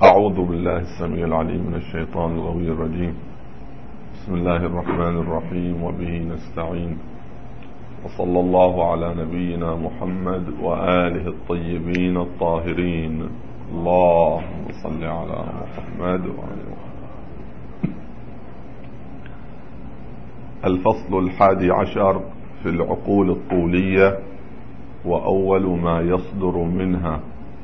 أعوذ بالله السميع العليم من الشيطان الغوي الرجيم. بسم الله الرحمن الرحيم، وبه نستعين، وصلى الله على نبينا محمد وآله الطيبين الطاهرين. اللهم صل على محمد وآله محمد. الفصل 11 في العقول الطولية وأول ما يصدر منها.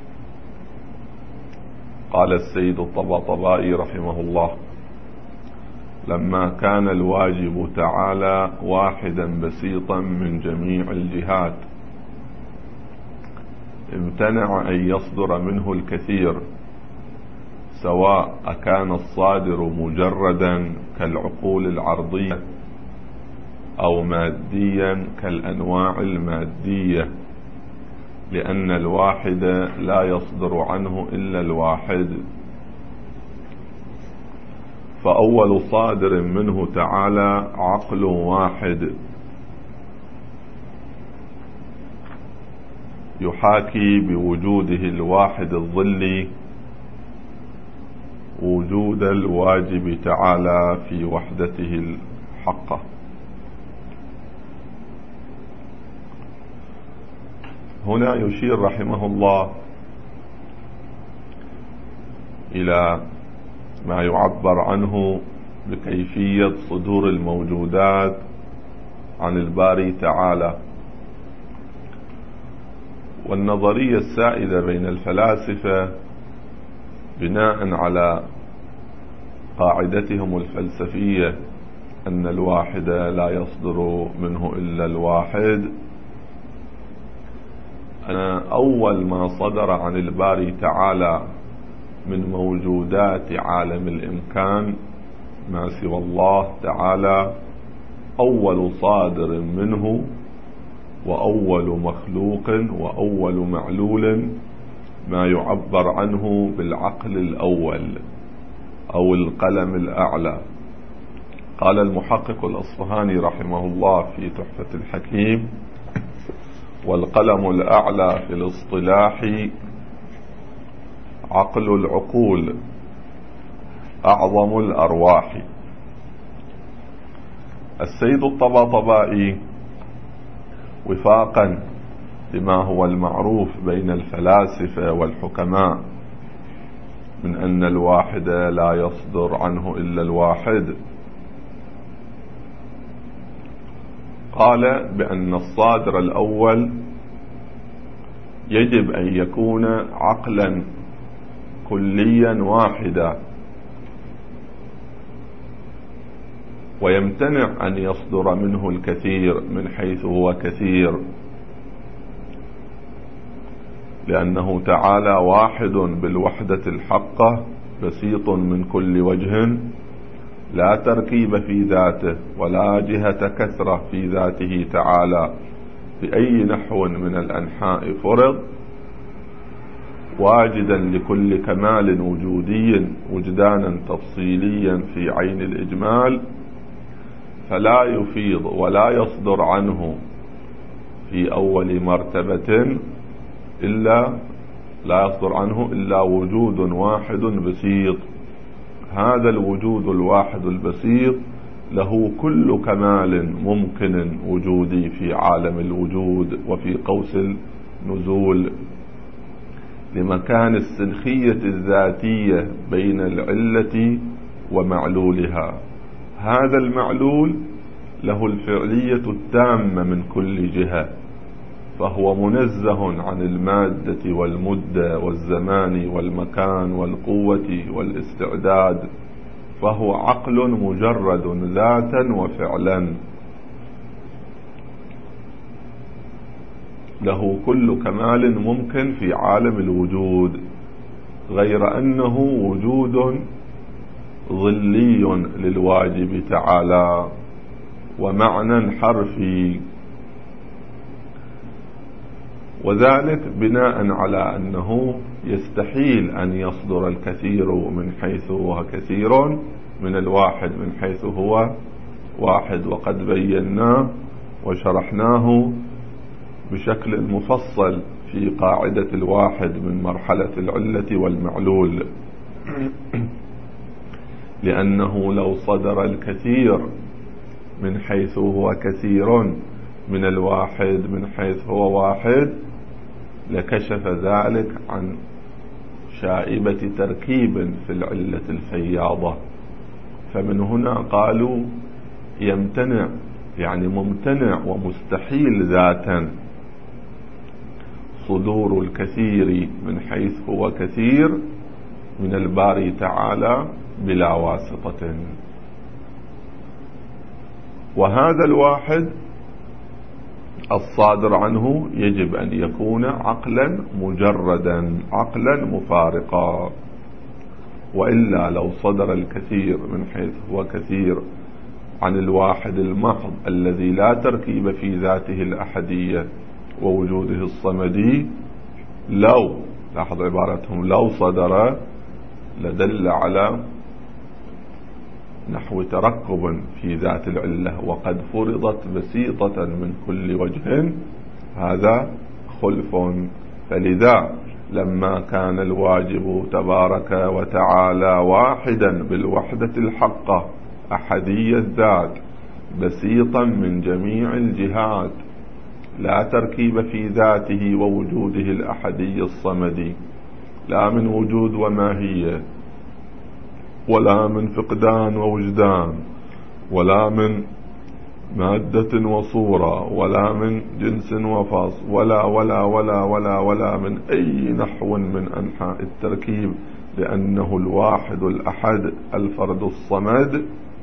قال السيد الطباطبائي رحمه الله: لما كان الواجب تعالى واحدا بسيطا من جميع الجهات، امتنع أن يصدر منه الكثير، سواء أكان الصادر مجردا كالعقول العرضية أو ماديا كالأنواع المادية، لأن الواحد لا يصدر عنه إلا الواحد. فأول صادر منه تعالى عقل واحد يحاكي بوجوده الواحد الظلي وجود الواجب تعالى في وحدته الحقة. هنا يشير رحمه الله إلى ما يعبر عنه بكيفية صدور الموجودات عن الباري تعالى. والنظرية السائدة بين الفلاسفة بناء على قاعدتهم الفلسفية أن الواحد لا يصدر منه إلا الواحد، أن أول ما صدر عن الباري تعالى من موجودات عالم الإمكان ما سوى الله تعالى، أول صادر منه وأول مخلوق وأول معلول ما يعبر عنه بالعقل الأول أو القلم الأعلى. قال المحقق الأصفهاني رحمه الله في تحفة الحكيم: والقلم الأعلى في الاصطلاح عقل العقول أعظم الأرواح. السيد الطباطبائي وفاقا لما هو المعروف بين الفلاسفة والحكماء من أن الواحد لا يصدر عنه إلا الواحد، قال بأن الصادر الأول يجب أن يكون عقلا كليا واحدا، ويمتنع أن يصدر منه الكثير من حيث هو كثير، لأنه تعالى واحد بالوحدة الحقة بسيط من كل وجه، لا تركيب في ذاته ولا جهة كثرة في ذاته تعالى بأي نحو من الأنحاء فرض، واجدا لكل كمال وجودي وجدانا تفصيليا في عين الإجمال، فلا يفيض ولا يصدر عنه في أول مرتبة إلا وجود واحد بسيط. هذا الوجود الواحد البسيط له كل كمال ممكن وجودي في عالم الوجود وفي قوس النزول، لمكان السنخية الذاتية بين العلة ومعلولها. هذا المعلول له الفعلية التامة من كل جهة، فهو منزه عن المادة والمدة والزمان والمكان والقوة والاستعداد، فهو عقل مجرد ذاتا وفعلا، له كل كمال ممكن في عالم الوجود، غير أنه وجود ظلي للواجب تعالى ومعنى حرفي، وذلك بناء على أنه يستحيل أن يصدر الكثير من حيث هو كثير من الواحد من حيث هو واحد، وقد بيناه وشرحناه بشكل مفصل في قاعدة الواحد من مرحلة العلة والمعلول. لأنه لو صدر الكثير من حيث هو كثير من الواحد من حيث هو واحد لكشف ذلك عن شائبة تركيب في العلة الفياضة. فمن هنا قالوا يمتنع، يعني ممتنع ومستحيل ذاتا، صدور الكثير من حيث هو كثير من الباري تعالى بلا واسطة. وهذا الواحد الصادر عنه يجب أن يكون عقلا مجردا، عقلا مفارقا، وإلا لو صدر الكثير من حيث هو كثير عن الواحد المحض الذي لا تركيب في ذاته الأحدية ووجوده الصمدي، لو لاحظ عبارتهم لو صدر لدل على نحو تركب في ذات العلة، وقد فرضت بسيطة من كل وجه، هذا خلف. فلذا لما كان الواجب تبارك وتعالى واحدا بالوحدة الحقة أحدية الذات بسيطا من جميع الجهات، لا تركيب في ذاته ووجوده الأحدي الصمدي، لا من وجود وماهية، ولا من فقدان ووجدان، ولا من مادة وصورة، ولا من جنس وفصل، ولا ولا ولا ولا ولا من أي نحو من أنحاء التركيب، لأنه الواحد الأحد الفرد الصمد،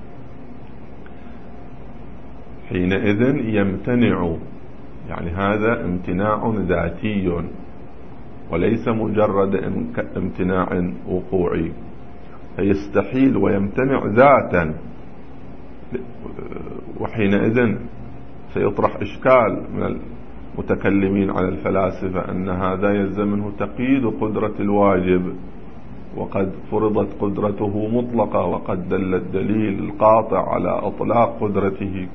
حينئذ يمتنع، يعني هذا امتناع ذاتي وليس مجرد امتناع وقوعي، فيستحيل ويمتنع ذاتا. وحينئذ سيطرح إشكال من المتكلمين على الفلاسفة أن هذا يلزم منه تقييد قدرة الواجب، وقد فرضت قدرته مطلقة، وقد دل الدليل القاطع على إطلاق قدرته.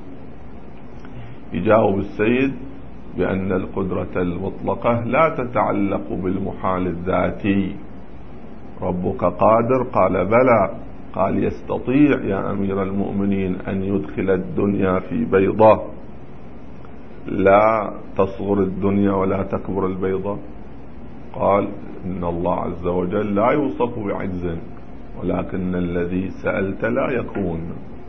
يجاوب السيد بأن القدرة المطلقة لا تتعلق بالمحال الذاتي. ربك قادر؟ قال بلى. قال يستطيع يا أمير المؤمنين أن يدخل الدنيا في بيضة، لا تصغر الدنيا ولا تكبر البيضة؟ قال إن الله عز وجل لا يوصف بعجز، ولكن الذي سألت لا يكون.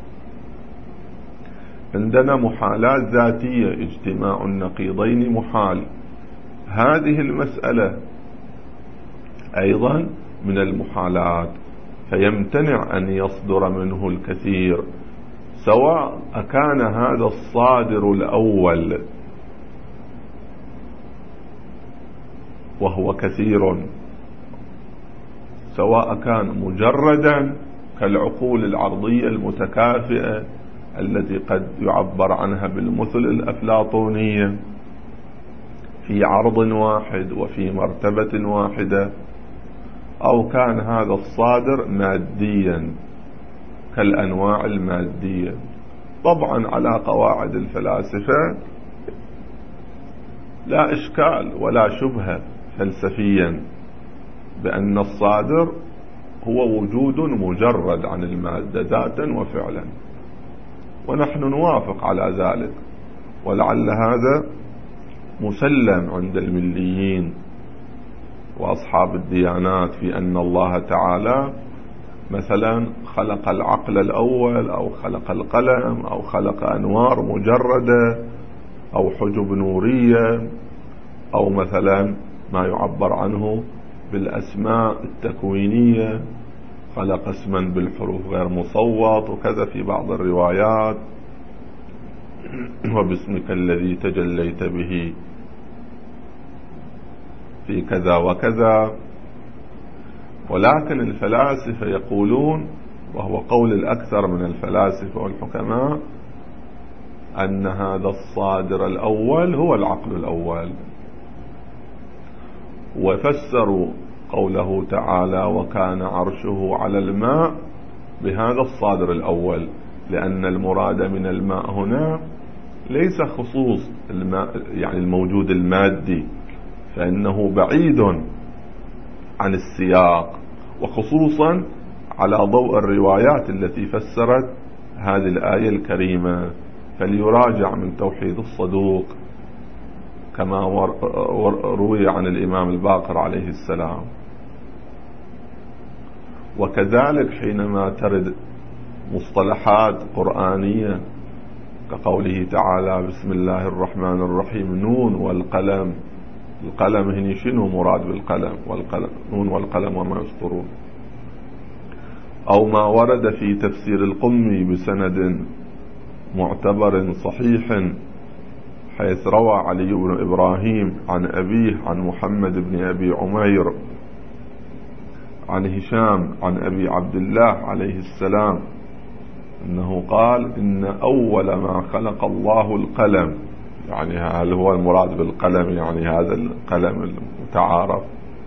عندنا محالات ذاتية، اجتماع النقيضين محال، هذه المسألة أيضا من المحالات، فيمتنع أن يصدر منه الكثير، سواء كان هذا الصادر الأول وهو كثير، سواء كان مجردا كالعقول العرضية المتكافئة التي قد يعبر عنها بالمثل الأفلاطونية في عرض واحد وفي مرتبة واحدة، أو كان هذا الصادر ماديا كالأنواع المادية. طبعا على قواعد الفلاسفة لا إشكال ولا شبهة فلسفيا بأن الصادر هو وجود مجرد عن المادة ذاتا وفعلا، ونحن نوافق على ذلك، ولعل هذا مسلم عند المليين وأصحاب الديانات في أن الله تعالى مثلا خلق العقل الأول، أو خلق القلم، أو خلق أنوار مجردة، أو حجب نورية، أو مثلا ما يعبر عنه بالأسماء التكوينية، خلق اسما بالحروف غير مصوت وكذا في بعض الروايات، وباسمك الذي تجليت به في كذا وكذا. ولكن الفلاسفة يقولون، وهو قول الأكثر من الفلاسفة والحكماء، أن هذا الصادر الأول هو العقل الأول، وفسروا قوله تعالى وكان عرشه على الماء بهذا الصادر الأول، لأن المراد من الماء هنا ليس خصوص الماء يعني الموجود المادي، فإنه بعيد عن السياق وخصوصا على ضوء الروايات التي فسرت هذه الآية الكريمة، فليراجع من توحيد الصدوق كما روي عن الإمام الباقر عليه السلام. وكذلك حينما ترد مصطلحات قرآنية كقوله تعالى بسم الله الرحمن الرحيم نون والقلم، القلم هنا شنو مراد بالقلم؟ نون والقلم وما يسطرون. أو ما ورد في تفسير القمي بسند معتبر صحيح حيث روى علي بن إبراهيم عن أبيه عن محمد بن أبي عمير عن هشام عن أبي عبد الله عليه السلام أنه قال إن أول ما خلق الله القلم، يعني هل هو المراد بالقلم يعني هذا القلم المتعارف؟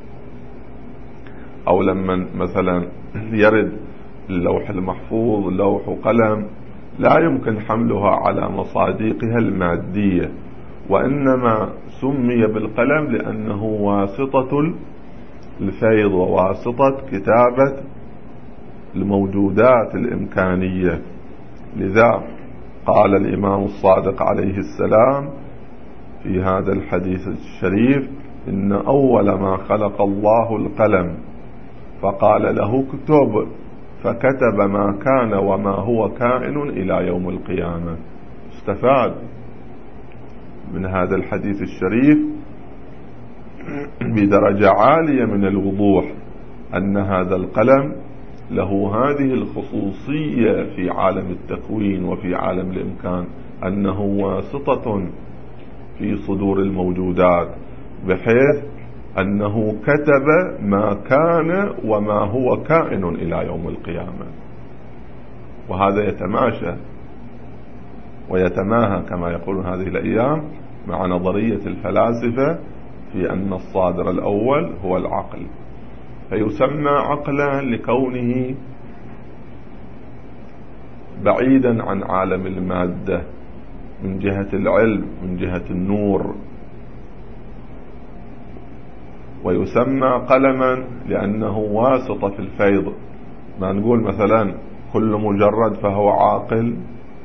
أو لما مثلا يرد اللوح المحفوظ لوح قلم لا يمكن حملها على مصادقها المادية، وإنما سمي بالقلم لأنه واسطة الفيض وواسطة كتابة الموجودات الإمكانية. لذا قال الإمام الصادق عليه السلام في هذا الحديث الشريف إن أول ما خلق الله القلم فقال له اكتب، فكتب ما كان وما هو كائن إلى يوم القيامة. استفاد من هذا الحديث الشريف بدرجة عالية من الوضوح أن هذا القلم له هذه الخصوصية في عالم التكوين وفي عالم الإمكان، أنه واسطة في صدور الموجودات، بحيث أنه كتب ما كان وما هو كائن إلى يوم القيامة. وهذا يتماشى ويتماهى كما يقولون هذه الأيام مع نظرية الفلاسفة في أن الصادر الأول هو العقل، فيسمى عقلا لكونه بعيدا عن عالم المادة من جهة العلم من جهة النور، ويسمى قلما لأنه واسطة في الفيض. ما نقول مثلا كل مجرد فهو عاقل،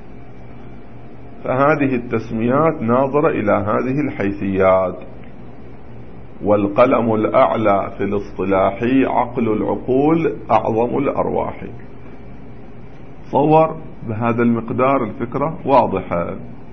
فهذه التسميات ناظرة إلى هذه الحيثيات. والقلم الأعلى في الاصطلاح عقل العقول أعظم الأرواح. صور بهذا المقدار الفكرة واضحة.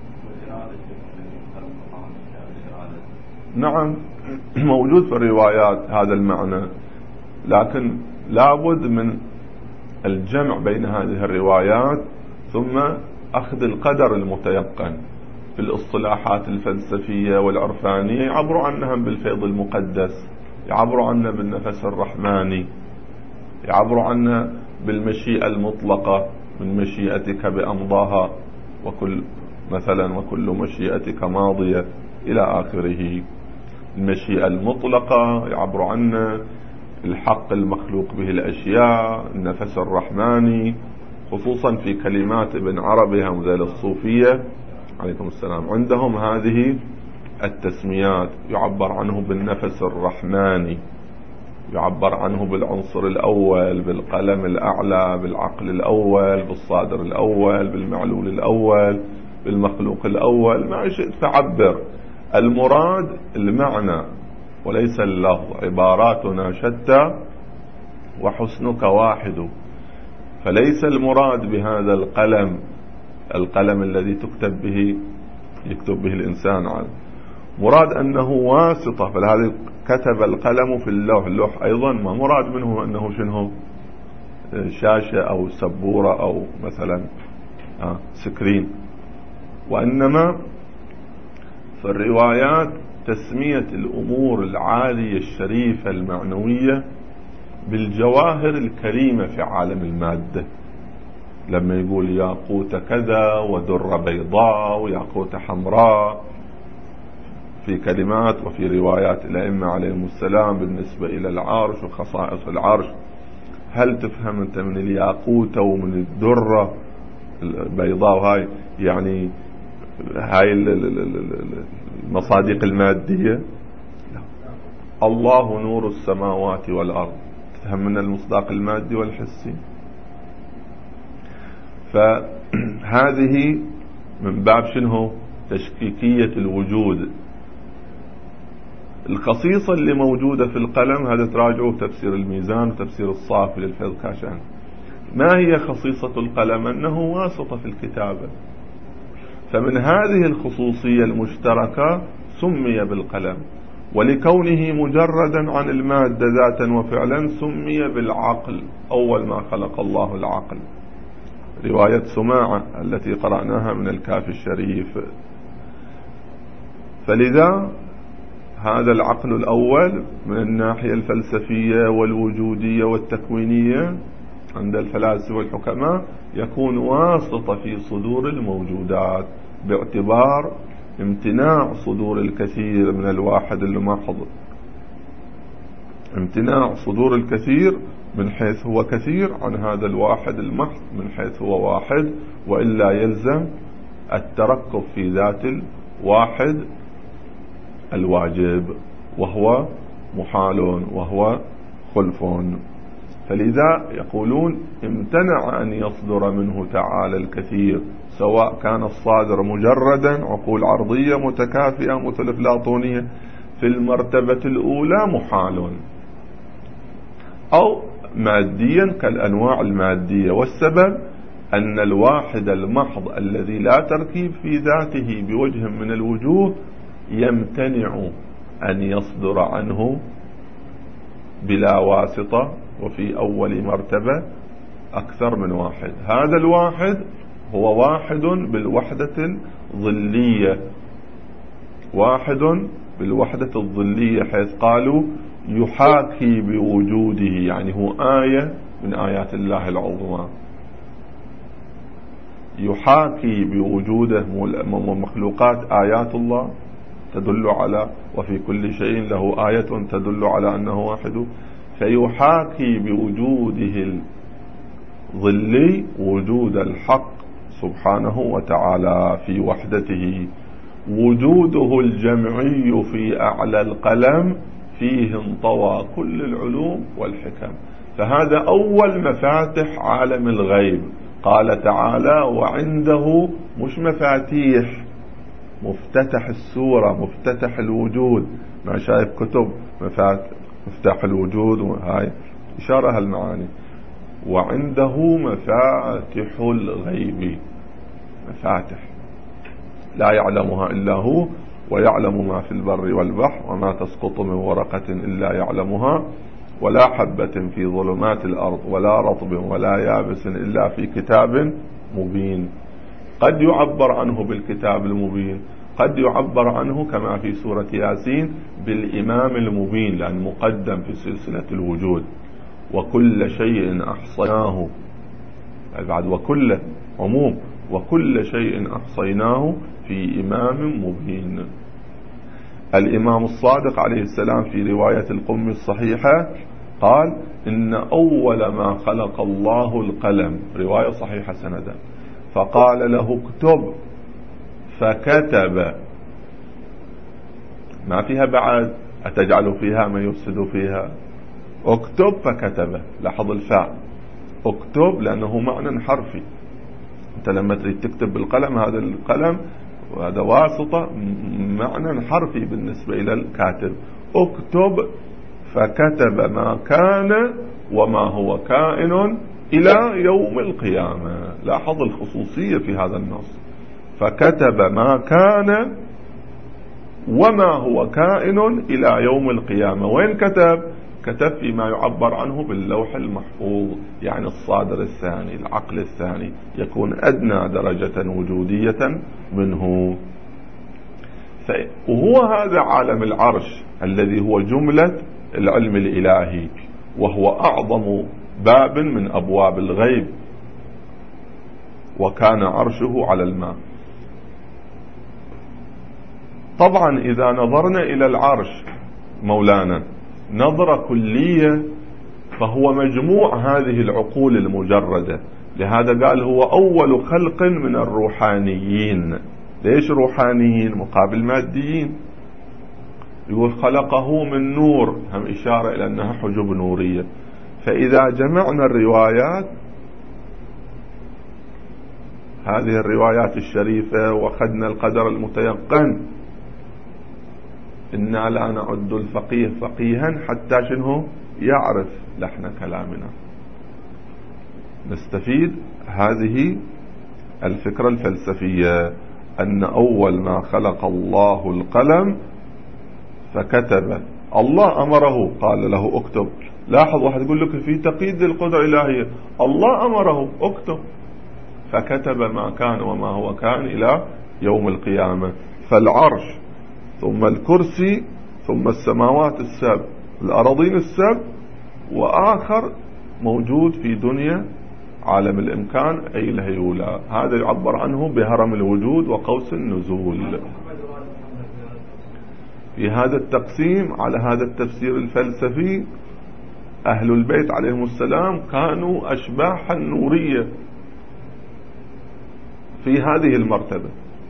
نعم موجود في الروايات هذا المعنى، لكن لابد من الجمع بين هذه الروايات ثم أخذ القدر المتيقن في الاصطلاحات الفلسفية والعرفانية. يعبروا عنها بالفيض المقدس، يعبروا عنها بالنفس الرحماني، يعبروا عنها بالمشيئة المطلقة من مشيئتك بأمضاها وكل مشيئتك ماضية إلى آخره. المشيئة المطلقة يعبروا عنها الحق المخلوق به الأشياء، النفس الرحماني، خصوصا في كلمات ابن عربي همذيل الصوفية عليكم السلام، عندهم هذه التسميات. يعبر عنه بالنفس الرحماني، يعبر عنه بالعنصر الأول، بالقلم الأعلى، بالعقل الأول، بالصادر الأول، بالمعلول الأول، بالمخلوق الأول، ما شئت فعبر. المراد المعنى وليس اللفظ. عباراتنا شتى وحسنك واحد، فليس المراد بهذا القلم الذي يكتب به الإنسان عنه، مراد أنه واسطة. فلهذا كتب القلم في اللوح. اللوح أيضا ما مراد منه أنه شنو شاشة أو سبورة أو مثلا سكرين، وإنما في الروايات تسمية الأمور العالية الشريفة المعنوية بالجواهر الكريمة في عالم المادة. لما يقول ياقوت كذا ودر بيضاء وياقوت حمراء في كلمات وفي روايات الأئمة عليهم السلام بالنسبة إلى العرش وخصائص العرش، هل تفهم أنت من الياقوت ومن الدرة البيضاء وهاي يعني هاي المصادق المادية؟ الله نور السماوات والأرض، هم من المصداق المادي والحسي. فهذه من باب شنو؟ تشكيكية الوجود. الخصيصة اللي موجودة في القلم هذا تراجعوا تفسير الميزان وتفسير الصافي للفيض كاشان. ما هي خصيصة القلم؟ أنه واسطة في الكتابة، فمن هذه الخصوصية المشتركة سمي بالقلم، ولكونه مجردا عن المادة ذاتا وفعلا سمي بالعقل. أول ما خلق الله العقل، رواية سماعة التي قرأناها من الكافي الشريف. فلذا هذا العقل الأول من الناحية الفلسفية والوجودية والتكوينية عند الفلاسفة والحكماء يكون واسطة في صدور الموجودات، باعتبار امتناع صدور الكثير من الواحد المحض، امتناع صدور الكثير من حيث هو كثير عن هذا الواحد المحض من حيث هو واحد، وإلا يلزم التركب في ذات الواحد الواجب، وهو محال وهو خلف. فلذا يقولون امتنع أن يصدر منه تعالى الكثير، سواء كان الصادر مجردا عقول عرضية متكافئة مثل أفلاطونية في المرتبة الأولى محال، أو ماديا كالأنواع المادية. والسبب أن الواحد المحض الذي لا تركيب في ذاته بوجه من الوجوه يمتنع أن يصدر عنه بلا واسطة، وفي أول مرتبة أكثر من واحد. هذا الواحد هو واحد بالوحدة الظلية، واحد بالوحدة الظلية، حيث قالوا يحاكي بوجوده، يعني هو آية من آيات الله العظمى، يحاكي بوجوده. مخلوقات آيات الله تدل على، وفي كل شيء له آية تدل على أنه واحد، فيحاكي بوجوده الظلي وجود الحق سبحانه وتعالى في وحدته. وجوده الجمعي في أعلى القلم فيه انطوى كل العلوم والحكم. فهذا أول مفاتح عالم الغيب. قال تعالى وعنده، مش مفاتيح، مفتتح السورة، مفتتح الوجود. ما شايف كتب مفتاح الوجود، وهاي إشارة هالمعاني. وعنده مفاتح الغيب، مفاتح لا يعلمها إلا هو، ويعلم ما في البر والبحر، وما تسقط من ورقة إلا يعلمها، ولا حبة في ظلمات الأرض ولا رطب ولا يابس إلا في كتاب مبين. قد يعبر عنه بالكتاب المبين، قد يعبر عنه كما في سورة ياسين بالإمام المبين، لأن مقدم في سلسلة الوجود. وكل شيء أحصيناه، بعد وكل عموم، وكل شيء أحصيناه في إمام مبين. الإمام الصادق عليه السلام في رواية القم الصحيحة قال إن أول ما خلق الله القلم، رواية صحيحة سندا، فقال له اكتب فكتب. ما فيها بعد أتجعل فيها من يفسد فيها، اكتب فكتب. لاحظ الفاء، اكتب لأنه معنى حرفي. أنت لما تريد تكتب بالقلم، هذا القلم وهذا واسطة معنى حرفي بالنسبة إلى الكاتب. اكتب فكتب ما كان وما هو كائن إلى يوم القيامة. لاحظ الخصوصية في هذا النص، فكتب ما كان وما هو كائن إلى يوم القيامة. وين كتب؟ كتب فيما يعبر عنه باللوح المحفوظ، يعني الصادر الثاني، العقل الثاني، يكون أدنى درجة وجودية منه. وهو هذا عالم العرش الذي هو جملة العلم الإلهي، وهو أعظم باب من أبواب الغيب، وكان عرشه على الماء. طبعا إذا نظرنا إلى العرش مولانا نظرة كلية، فهو مجموع هذه العقول المجردة. لهذا قال هو أول خلق من الروحانيين. ليش روحانيين مقابل ماديين؟ يقول خلقه من نور، هم إشارة إلى أنها حجب نورية. فإذا جمعنا الروايات، هذه الروايات الشريفة، وأخذنا القدر المتيقن، إنا لا نعد الفقيه فقيها حتى شنه يعرف لحن كلامنا. نستفيد هذه الفكرة الفلسفية، أن أول ما خلق الله القلم فكتب، الله أمره قال له اكتب. لاحظ، واحد يقول لك في تقييد القدرة الإلهية، الله أمره اكتب، فكتب ما كان وما هو كان إلى يوم القيامة. فالعرش ثم الكرسي ثم السماوات السبع، الأراضين السبع، وآخر موجود في دنيا عالم الإمكان أي الهيولى، هذا يعبر عنه بهرم الوجود وقوس النزول. في هذا التقسيم على هذا التفسير الفلسفي، أهل البيت عليهم السلام كانوا أشباحا نورية في هذه المرتبة،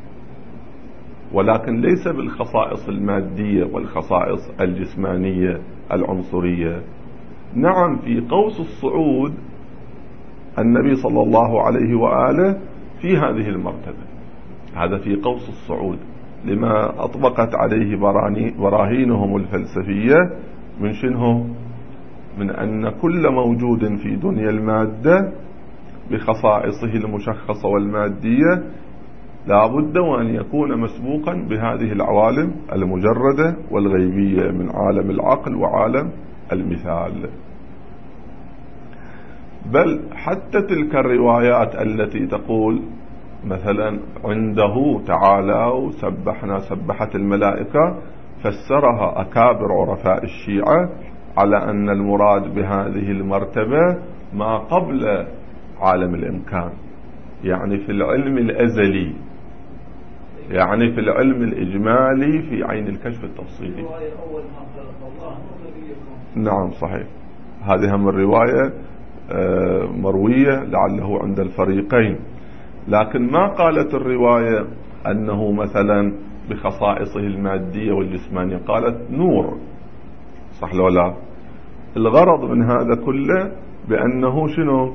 ولكن ليس بالخصائص المادية والخصائص الجسمانية العنصرية. نعم، في قوس الصعود النبي صلى الله عليه وآله في هذه المرتبة، هذا في قوس الصعود، لما أطبقت عليه براهينهم الفلسفية من شنه؟ من أن كل موجود في دنيا المادة بخصائصه المشخصة والمادية لا بد وأن يكون مسبوقا بهذه العوالم المجردة والغيبية من عالم العقل وعالم المثال. بل حتى تلك الروايات التي تقول مثلا عنده تعالى وسبحنا سبحت الملائكة، فسرها أكابر عرفاء الشيعة على أن المراد بهذه المرتبة ما قبل عالم الإمكان، يعني في العلم الأزلي، يعني في العلم الإجمالي في عين الكشف التفصيلي. نعم صحيح، هذه هم الرواية مروية لعله عند الفريقين، لكن ما قالت الرواية أنه مثلا بخصائصه المادية والجسمانية، قالت نور، صح لو لا؟ الغرض من هذا كله بأنه شنو؟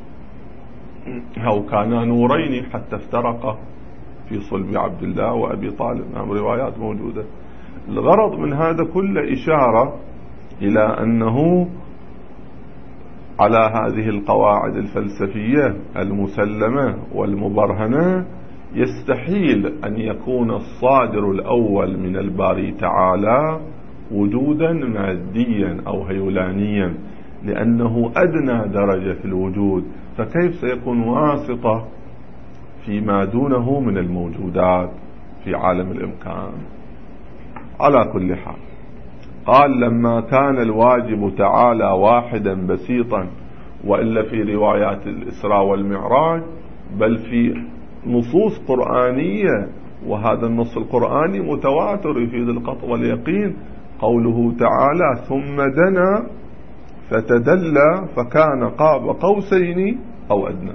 هو كانا نورين حتى افترقا في صلب عبد الله وأبي طالب، نعم روايات موجودة. الغرض من هذا كله إشارة إلى أنه على هذه القواعد الفلسفية المسلمة والمبرهنة يستحيل أن يكون الصادر الأول من الباري تعالى وجودا ماديا أو هيولانيا، لأنه أدنى درجة في الوجود، فكيف سيكون واسطة فيما دونه من الموجودات في عالم الإمكان؟ على كل حال، قال لما كان الواجب تعالى واحدا بسيطا، وإلا في روايات الإسراء والمعراج، بل في نصوص قرآنية، وهذا النص القرآني متواتر يفيد القطع واليقين، قوله تعالى ثم دنا فتدلى فكان قاب قوسين أو أدنى.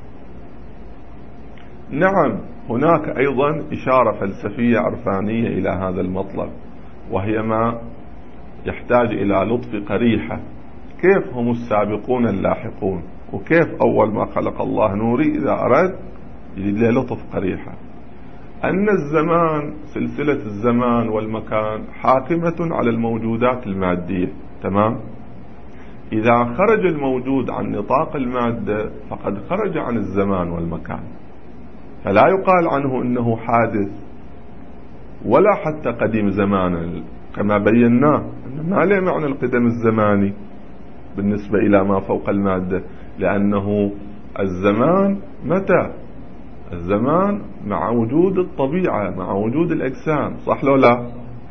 نعم، هناك أيضا إشارة فلسفية عرفانية إلى هذا المطلب، وهي ما يحتاج إلى لطف قريحة. كيف هم السابقون اللاحقون، وكيف أول ما خلق الله نوري إذا أراد يجد له لطف قريحة، أن الزمان، سلسلة الزمان والمكان حاكمة على الموجودات المادية، تمام؟ إذا خرج الموجود عن نطاق المادة فقد خرج عن الزمان والمكان، فلا يقال عنه إنه حادث ولا حتى قديم زمانا، كما بيناه ما له معنى القدم الزماني بالنسبة إلى ما فوق المادة، لأنه الزمان متى؟ الزمان مع وجود الطبيعة، مع وجود الأجسام، صح لو لا؟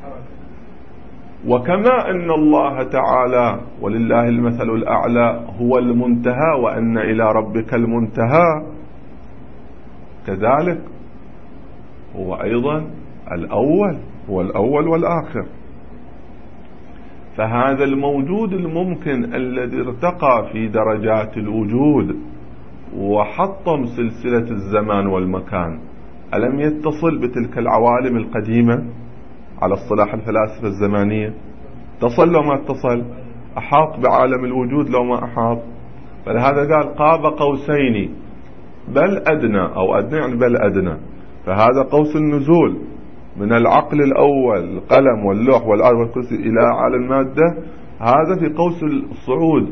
وكما أن الله تعالى ولله المثل الأعلى هو المنتهى، وأن إلى ربك المنتهى، كذلك هو أيضا الأول، هو الأول والآخر. فهذا الموجود الممكن الذي ارتقى في درجات الوجود وحطم سلسلة الزمان والمكان، ألم يتصل بتلك العوالم القديمة على اصطلاح الفلاسفة الزمانية؟ اتصل لو ما اتصل؟ أحاط بعالم الوجود لو ما أحاط. فلهذا قال قاب قوسين بل أدنى، أو أدنى يعني بل أدنى. فهذا قوس النزول من العقل الأول القلم واللوح والآية والكرسي إلى عالم المادة، هذا في قوس الصعود.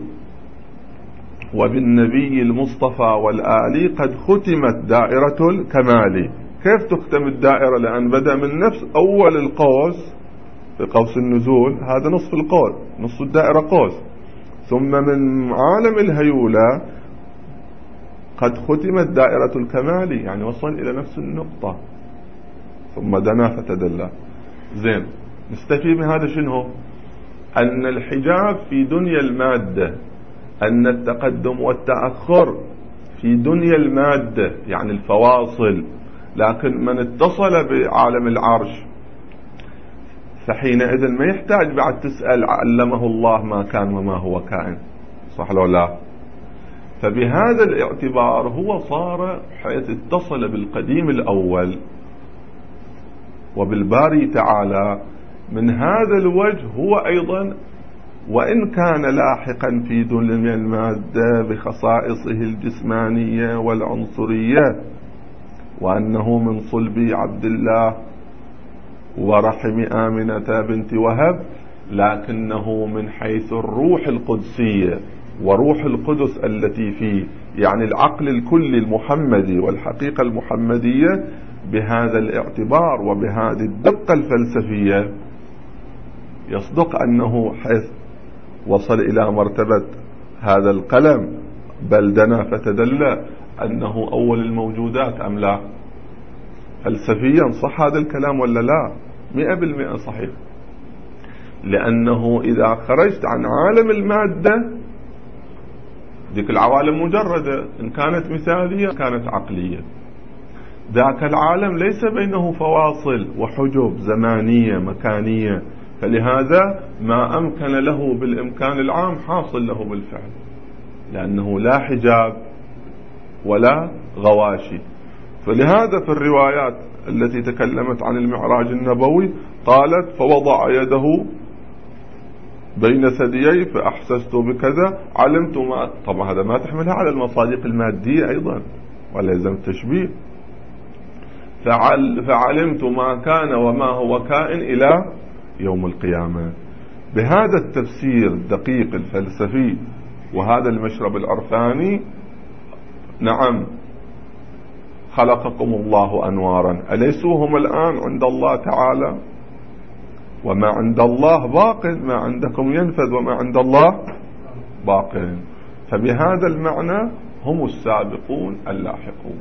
وبالنبي المصطفى والآلي قد ختمت دائرة الكمال. كيف تختم الدائرة؟ لأن بدأ من نفس أول القوس في قوس النزول، هذا نصف القوس، نصف الدائرة قوس، ثم من عالم الهيولة قد ختمت دائرة الكمال، يعني وصل إلى نفس النقطة، ثم دنا فتدلى. زين، نستفيد من هذا شنو؟ أن الحجاب في دنيا المادة، أن التقدم والتأخر في دنيا المادة يعني الفواصل، لكن من اتصل بعالم العرش فحينئذ ما يحتاج بعد تسأل علمه الله ما كان وما هو كائن، صح لو لا؟ فبهذا الاعتبار هو صار حيث اتصل بالقديم الأول وبالباري تعالى، من هذا الوجه هو أيضا وإن كان لاحقا في دنيا المادة بخصائصه الجسمانية والعنصرية، وأنه من صلب عبد الله ورحم آمنة بنت وهب، لكنه من حيث الروح القدسية وروح القدس التي فيه، يعني العقل الكلي المحمدي والحقيقة المحمدية، بهذا الاعتبار وبهذه الدقة الفلسفية يصدق أنه حيث وصل إلى مرتبة هذا القلم بل دنا فتدلى أنه أول الموجودات أم لا؟ فلسفيا صح هذا الكلام ولا لا؟ 100% صحيح، لأنه إذا خرجت عن عالم المادة ذيك العوالم مجردة، إن كانت مثالية كانت عقلية، ذاك العالم ليس بينه فواصل وحجب زمانية مكانية، فلهذا ما أمكن له بالإمكان العام حاصل له بالفعل، لأنه لا حجاب ولا غواشي. فلهذا في الروايات التي تكلمت عن المعراج النبوي قالت فوضع يده بين ثديي فأحسست بكذا علمت ما، طبعا هذا ما تحملها على المصادق المادية أيضا ولا يلزم التشبيه، فعلمت ما كان وما هو كائن إلى يوم القيامة. بهذا التفسير الدقيق الفلسفي وهذا المشرب العرفاني، نعم خلقكم الله أنوارا، أليسوا هم الآن عند الله تعالى؟ وما عند الله باق، ما عندكم ينفذ وما عند الله باق. فبهذا المعنى هم السابقون اللاحقون،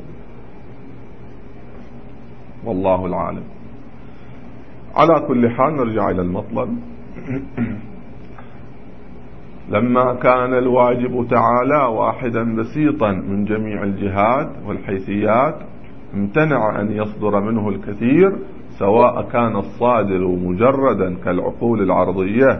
والله العالم. على كل حال نرجع إلى المطلب. لما كان الواجب تعالى واحدا بسيطا من جميع الجهات والحيثيات، امتنع أن يصدر منه الكثير، سواء كان الصادر مجردا كالعقول العرضية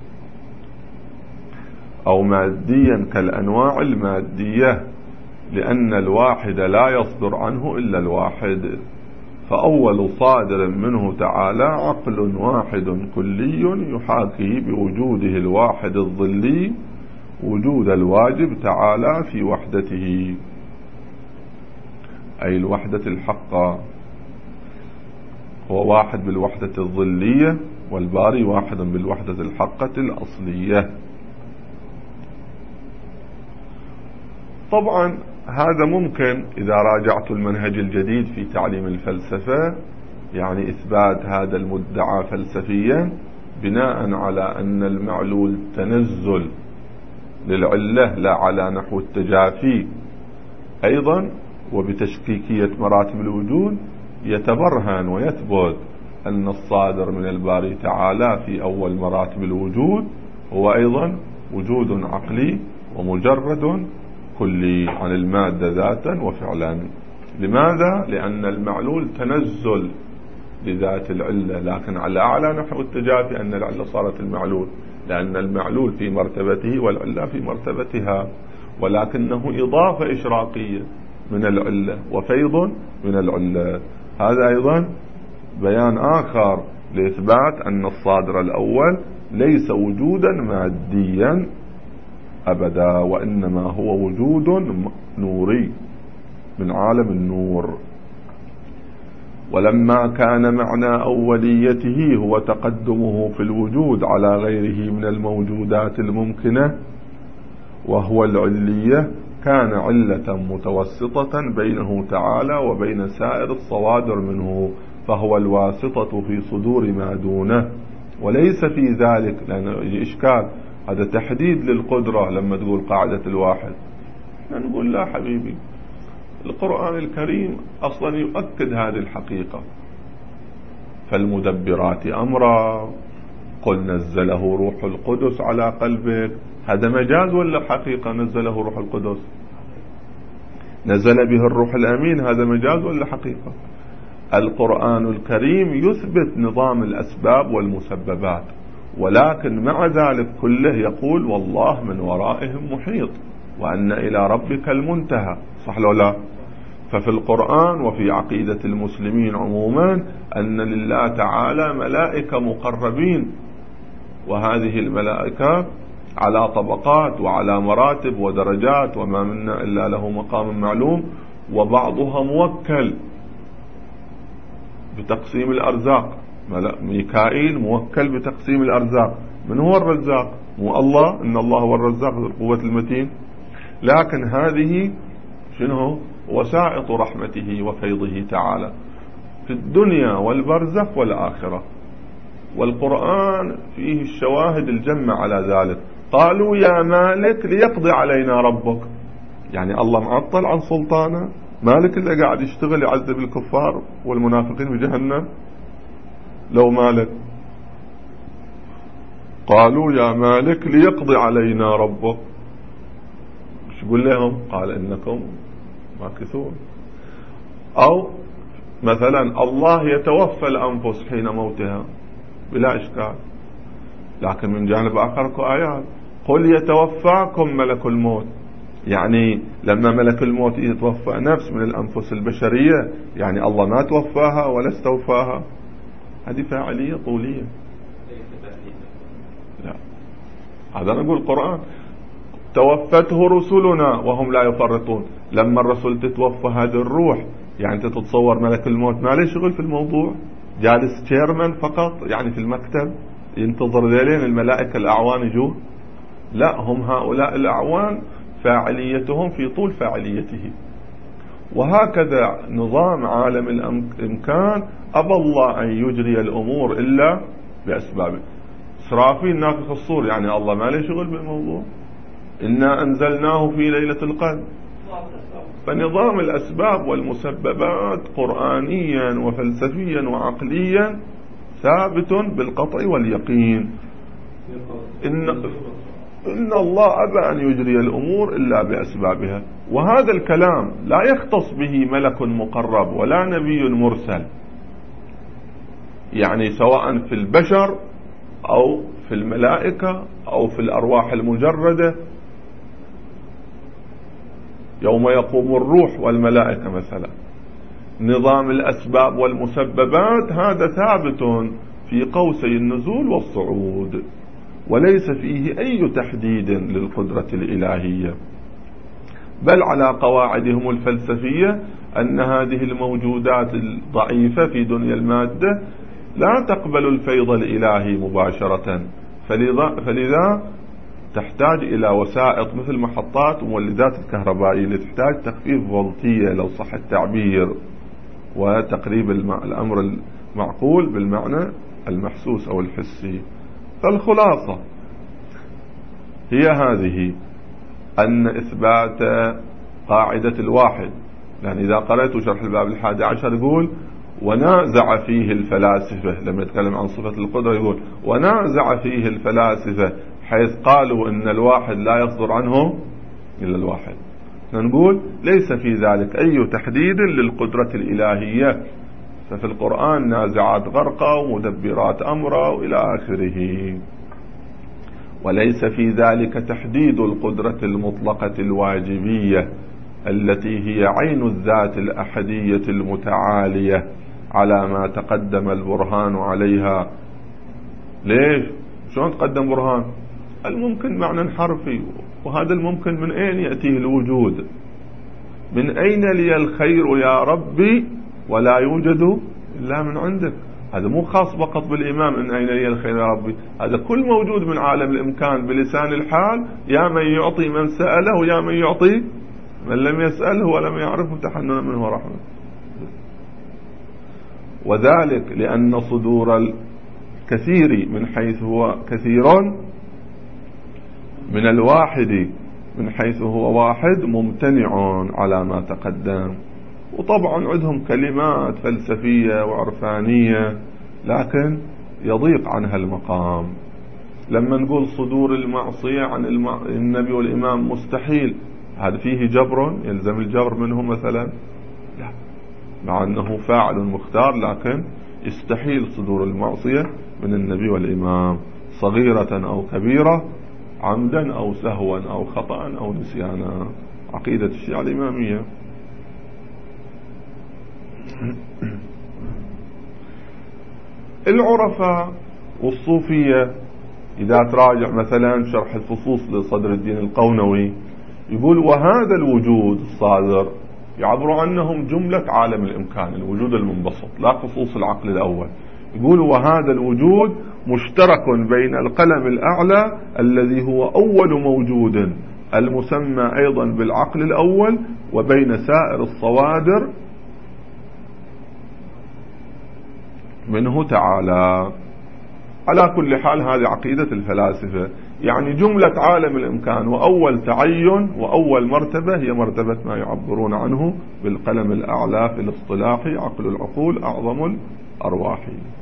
أو ماديا كالأنواع المادية، لأن الواحد لا يصدر عنه إلا الواحد. فأول صادر منه تعالى عقل واحد كلي يحاكي بوجوده الواحد الظلي وجود الواجب تعالى في وحدته، أي الوحدة الحقة. هو واحد بالوحدة الظلية، والباري واحد بالوحدة الحقة الأصلية. طبعا هذا ممكن إذا راجعت المنهج الجديد في تعليم الفلسفة، يعني إثبات هذا المدعى فلسفيا بناء على أن المعلول تنزل للعلة لا على نحو التجافي أيضا، وبتشكيكية مراتب الوجود يتبرهن ويثبت أن الصادر من الباري تعالى في أول مراتب الوجود هو أيضا وجود عقلي ومجرد كلي عن المادة ذاتا وفعلا. لماذا؟ لأن المعلول تنزل لذات العلة، لكن على أعلى نحو التجافي أن العلة صارت المعلول، لأن المعلول في مرتبته والعلة في مرتبتها، ولكنه إضافة إشراقية من العلة وفيض من العلة. هذا أيضا بيان آخر لإثبات أن الصادر الأول ليس وجودا ماديا أبدا، وإنما هو وجود نوري من عالم النور. ولما كان معنى أوليته هو تقدمه في الوجود على غيره من الموجودات الممكنة وهو العلية، كان علة متوسطة بينه تعالى وبين سائر الصوادر منه، فهو الواسطة في صدور ما دونه. وليس في ذلك، لأن إشكال هذا تحديد للقدرة لما تقول قاعدة الواحد، نقول لا حبيبي، القرآن الكريم أصلا يؤكد هذه الحقيقة. فالمدبرات أمرا، قل نزله روح القدس على قلبك، هذا مجاز ولا حقيقة؟ نزله روح القدس، نزل به الروح الأمين، هذا مجاز ولا حقيقة؟ القرآن الكريم يثبت نظام الأسباب والمسببات، ولكن مع ذلك كله يقول والله من ورائهم محيط وأن إلى ربك المنتهى، صح لو لا؟ ففي القرآن وفي عقيدة المسلمين عموما أن لله تعالى ملائكة مقربين، وهذه الملائكة على طبقات وعلى مراتب ودرجات، وما منا إلا له مقام معلوم، وبعضها موكل بتقسيم الأرزاق. ميكائيل موكل بتقسيم الأرزاق. من هو الرزاق؟ مو الله، إن الله هو الرزاق ذو القوة المتين. لكن هذه شنو؟ وسائط رحمته وفيضه تعالى في الدنيا والبرزخ والآخرة. والقرآن فيه الشواهد الجمة على ذلك. قالوا يا مالك ليقضي علينا ربك، يعني الله معطل عن سلطانه، مالك اللي قاعد يشتغل يعذب الكفار والمنافقين بجهنم. لو مالك قالوا يا مالك ليقضي علينا ربك، ايش يقول لهم؟ قال انكم ماكثون. او مثلا الله يتوفى الانفس حين موتها بلا اشكال، لكن من جانب اخر اكو ايات قل يتوفاكم ملك الموت، يعني لما ملك الموت يتوفى نفس من الانفس البشرية، يعني الله ما توفاها ولا استوفاها، هذه فاعلية طولية. لا، هذا نقول القرآن توفته رسلنا وهم لا يفرطون. لما الرسول تتوفى هذه الروح، يعني انت تتصور ملك الموت ما له شغل في الموضوع، جالس تشيرمان فقط يعني في المكتب ينتظر لين الملائكة الأعوان يجوه؟ لا، هم هؤلاء الأعوان فاعليتهم في طول فاعليته. وهكذا نظام عالم الإمكان أبى الله أن يجري الأمور إلا بأسبابه. إسرافيل نافخ الصور، يعني الله ما له شغل بالموضوع، إنا أنزلناه في ليلة القدر. فنظام الأسباب والمسببات قرآنيا وفلسفيا وعقليا ثابت بالقطع واليقين. إن الله أبى أن يجري الأمور إلا بأسبابها. وهذا الكلام لا يختص به ملك مقرب ولا نبي مرسل، يعني سواء في البشر أو في الملائكة أو في الأرواح المجردة. يوم يقوم الروح والملائكة مثلا، نظام الأسباب والمسببات هذا ثابت في قوسي النزول والصعود، وليس فيه أي تحديد للقدرة الإلهية، بل على قواعدهم الفلسفية أن هذه الموجودات الضعيفة في دنيا المادة لا تقبل الفيض الإلهي مباشرة، فلذا تحتاج إلى وسائط مثل محطات ومولدات الكهربائية اللي تحتاج تخفيف فولتية لو صح التعبير، وتقريب الأمر المعقول بالمعنى المحسوس أو الحسي. فالخلاصة هي هذه، أن إثبات قاعدة الواحد، لأن إذا قرأت شرح الباب 11 يقول ونازع فيه الفلاسفة، لما يتكلم عن صفة القدرة يقول ونازع فيه الفلاسفة حيث قالوا إن الواحد لا يصدر عنه إلا الواحد. نقول ليس في ذلك أي تحديد للقدرة الإلهية، ففي القرآن نازعات غرقا ومدبرات أمرا وإلى آخره. وليس في ذلك تحديد القدرة المطلقة الواجبية التي هي عين الذات الأحدية المتعالية على ما تقدم البرهان عليها. ليش؟ شلون تقدم برهان؟ الممكن معنى حرفي، وهذا الممكن من أين يأتيه الوجود؟ من أين لي الخير يا ربي ولا يوجد إلا من عندك. هذا مو خاص فقط بالإمام إن أين لي الخير يا ربي، هذا كل موجود من عالم الإمكان بلسان الحال. يا من يعطي من سأله، ويا من يعطي من لم يسأله ولم يعرفه تحننا منه ورحمة. وذلك لأن صدور الكثير من حيث هو كثير من الواحد من حيث هو واحد ممتنع على ما تقدم. وطبعا عندهم كلمات فلسفية وعرفانية لكن يضيق عنها المقام. لما نقول صدور المعصية عن النبي والإمام مستحيل، هذا فيه جبر يلزم الجبر منه مثلا؟ لا، مع أنه فاعل مختار، لكن يستحيل صدور المعصية من النبي والإمام صغيرة أو كبيرة، عمدا أو سهوا أو خطأ أو نسيانا. عقيدة الشيعة الإمامية. العرفاء والصوفية إذا تراجع مثلا شرح الفصوص لصدر الدين القونوي يقول وهذا الوجود الصادر يعبر عنهم جملة عالم الإمكان، الوجود المنبسط لا خصوص العقل الأول. يقول وهذا الوجود مشترك بين القلم الأعلى الذي هو أول موجود المسمى أيضا بالعقل الأول وبين سائر الصوادر منه تعالى. على كل حال هذه عقيدة الفلاسفة، يعني جملة عالم الإمكان وأول تعين وأول مرتبة هي مرتبة ما يعبرون عنه بالقلم الأعلى في الاصطلاح عقل العقول أعظم الأرواح.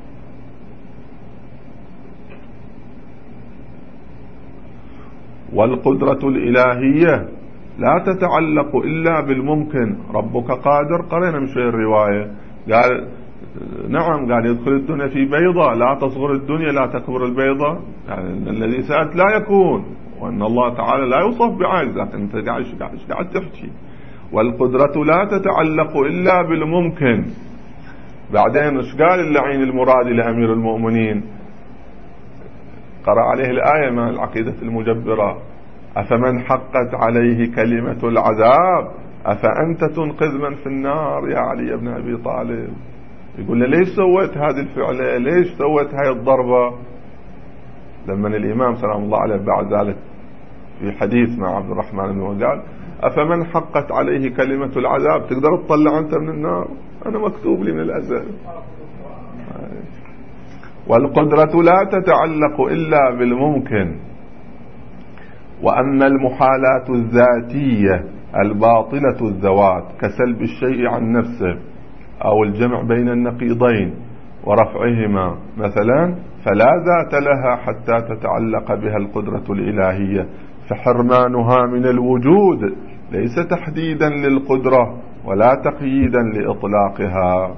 والقدرة الإلهية لا تتعلق إلا بالممكن. ربك قادر، قرينا من شوي الرواية، قال نعم، قال يدخل الدنيا في بيضة، لا تصغر الدنيا لا تكبر البيضة، يعني الذي سألت لا يكون، وأن الله تعالى لا يوصف بعجز، لكن أنت قاعد تحكي. والقدرة لا تتعلق إلا بالممكن. بعدين ايش قال اللعين المرادي لأمير المؤمنين؟ قرأ عليه الآية من العقيدة المجبرة: أفمن حقت عليه كلمة العذاب أفأنت تنقذ من في النار يا علي بن أبي طالب. يقول له ليش سويت هذه الفعلة، ليش سويت هاي الضربة؟ لما الإمام سلام الله عليه بعد ذلك في حديث مع عبد الرحمن بن قال: أفمن حقت عليه كلمة العذاب تقدر تطلع أنت من النار؟ أنا مكتوب لي من الأزل. والقدرة لا تتعلق إلا بالممكن. وأما المحالات الذاتية الباطلة الذوات كسلب الشيء عن نفسه أو الجمع بين النقيضين ورفعهما مثلا فلا ذات لها حتى تتعلق بها القدرة الإلهية، فحرمانها من الوجود ليس تحديدا للقدرة ولا تقييدا لإطلاقها.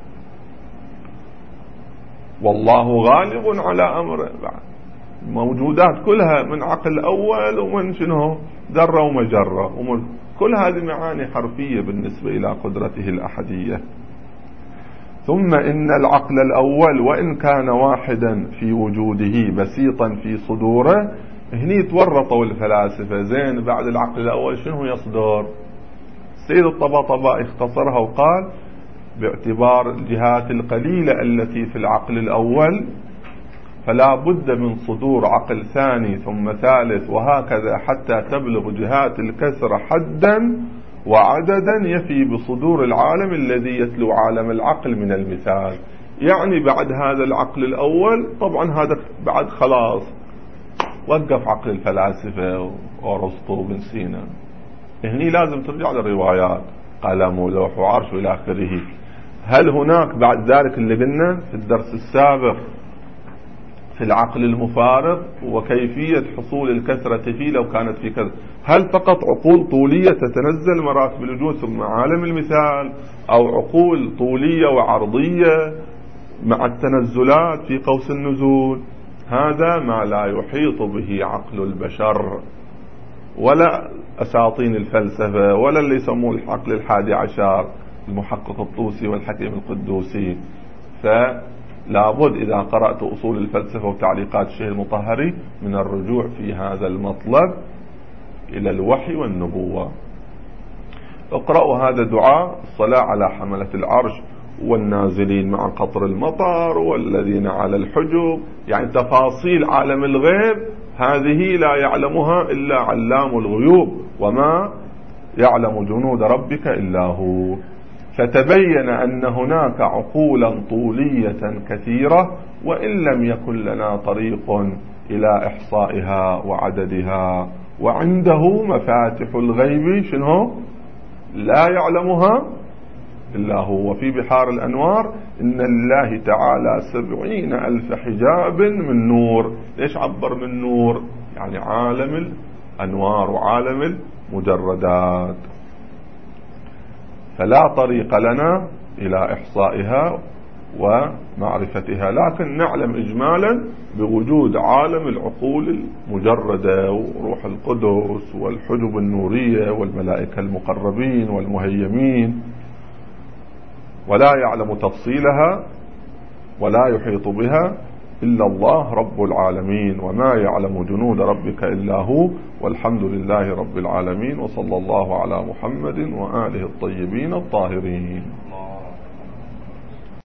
والله غالب على أمره. موجودات كلها من عقل أول ومن شنو ذرة ومجرة كل هذه معاني حرفية بالنسبة إلى قدرته الأحدية. ثم إن العقل الأول وإن كان واحدا في وجوده بسيطا في صدوره، هني تورطوا الفلاسفة. زين بعد العقل الأول شنو يصدر؟ السيد الطباطبائي اختصرها وقال: باعتبار الجهات القليلة التي في العقل الأول فلا بد من صدور عقل ثاني ثم ثالث وهكذا حتى تبلغ جهات الكسر حدا وعددا يفي بصدور العالم الذي يتلو عالم العقل من المثال. يعني بعد هذا العقل الأول طبعا هذا بعد خلاص وقف عقل الفلاسفة وأرسطو وابن سينا. هني لازم ترجع للروايات قلم ولوح وعرش إلى آخره. هل هناك بعد ذلك اللي قلنا في الدرس السابق في العقل المفارق وكيفية حصول الكثرة فيه لو كانت في كذا، هل فقط عقول طولية تتنزل مراتب الوجود ثم عالم المثال، أو عقول طولية وعرضية مع التنزلات في قوس النزول؟ هذا ما لا يحيط به عقل البشر ولا أساطين الفلسفة ولا اللي يسموه العقل 11. المحقق الطوسي والحكيم القدوسي. فلابد إذا قرأت أصول الفلسفة وتعليقات الشيخ المطهري من الرجوع في هذا المطلب إلى الوحي والنبوة. اقرأوا هذا دعاء الصلاة على حملة العرش والنازلين مع قطر المطر والذين على الحجب، يعني تفاصيل عالم الغيب هذه لا يعلمها إلا علام الغيوب، وما يعلم جنود ربك إلا هو. فتبين أن هناك عقولا طولية كثيرة، وإن لم يكن لنا طريق إلى إحصائها وعددها، وعنده مفاتح الغيب شنو لا يعلمها إلا هو. وفي بحار الأنوار إن لله تعالى 70,000 حجاب من نور. ليش عبر من نور؟ يعني عالم الأنوار وعالم المجردات. فلا طريق لنا إلى إحصائها ومعرفتها، لكن نعلم إجمالا بوجود عالم العقول المجردة وروح القدس والحجب النورية والملائكة المقربين والمهيمين، ولا يعلم تفصيلها ولا يحيط بها إلا الله رب العالمين، وما يعلم جنود ربك إلا هو، والحمد لله رب العالمين، وصلى الله على محمد وآله الطيبين الطاهرين.